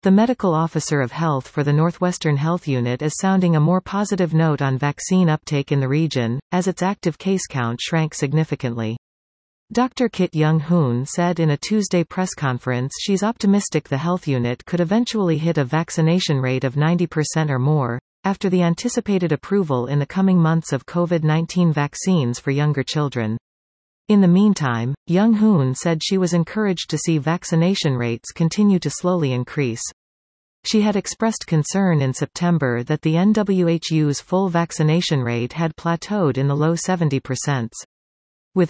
The medical officer of health for the Northwestern Health Unit is sounding a more positive note on vaccine uptake in the region, as its active case count shrank significantly. Dr. Kit Young-hoon said in a Tuesday press conference she's optimistic the health unit could eventually hit a vaccination rate of 90% or more, after the anticipated approval in the coming months of COVID-19 vaccines for younger children. In the meantime, Young-hoon said she was encouraged to see vaccination rates continue to slowly increase. She had expressed concern in September that the NWHU's full vaccination rate had plateaued in the low 70%. With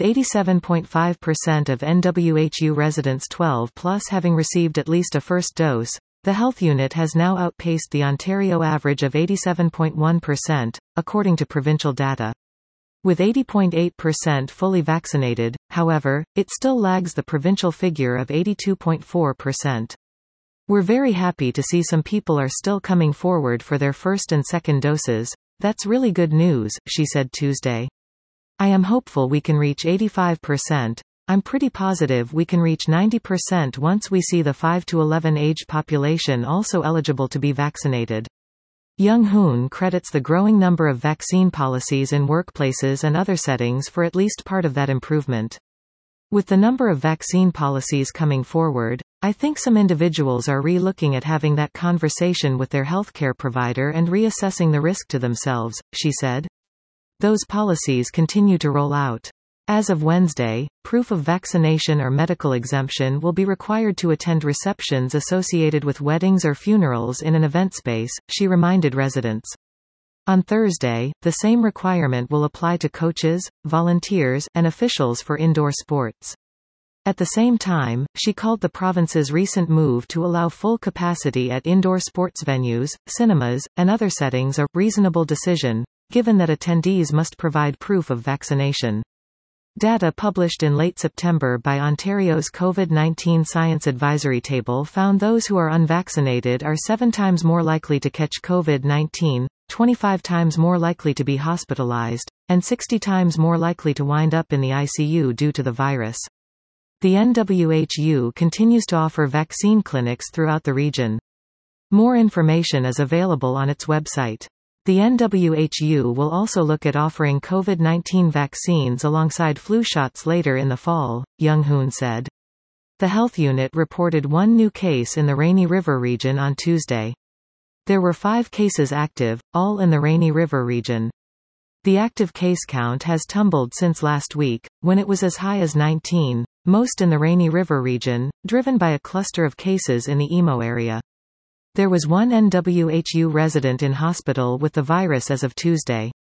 87.5% of NWHU residents 12+ having received at least a first dose, the health unit has now outpaced the Ontario average of 87.1%, according to provincial data. With 80.8% fully vaccinated, however, it still lags the provincial figure of 82.4%. We're very happy to see some people are still coming forward for their first and second doses. That's really good news, she said Tuesday. I am hopeful we can reach 85%. I'm pretty positive we can reach 90% once we see the 5 to 11 age population also eligible to be vaccinated. Young-hoon credits the growing number of vaccine policies in workplaces and other settings for at least part of that improvement. With the number of vaccine policies coming forward, I think some individuals are re-looking at having that conversation with their healthcare provider and reassessing the risk to themselves, she said. Those policies continue to roll out. As of Wednesday, proof of vaccination or medical exemption will be required to attend receptions associated with weddings or funerals in an event space, she reminded residents. On Thursday, the same requirement will apply to coaches, volunteers, and officials for indoor sports. At the same time, she called the province's recent move to allow full capacity at indoor sports venues, cinemas, and other settings a reasonable decision, given that attendees must provide proof of vaccination. Data published in late September by Ontario's COVID-19 Science Advisory Table found those who are unvaccinated are 7 times more likely to catch COVID-19, 25 times more likely to be hospitalized, and 60 times more likely to wind up in the ICU due to the virus. The NWHU continues to offer vaccine clinics throughout the region. More information is available on its website. The NWHU will also look at offering COVID-19 vaccines alongside flu shots later in the fall, Young-hoon said. The health unit reported 1 new case in the Rainy River region on Tuesday. There were 5 cases active, all in the Rainy River region. The active case count has tumbled since last week, when it was as high as 19, most in the Rainy River region, driven by a cluster of cases in the Emo area. There was 1 NWHU resident in hospital with the virus as of Tuesday.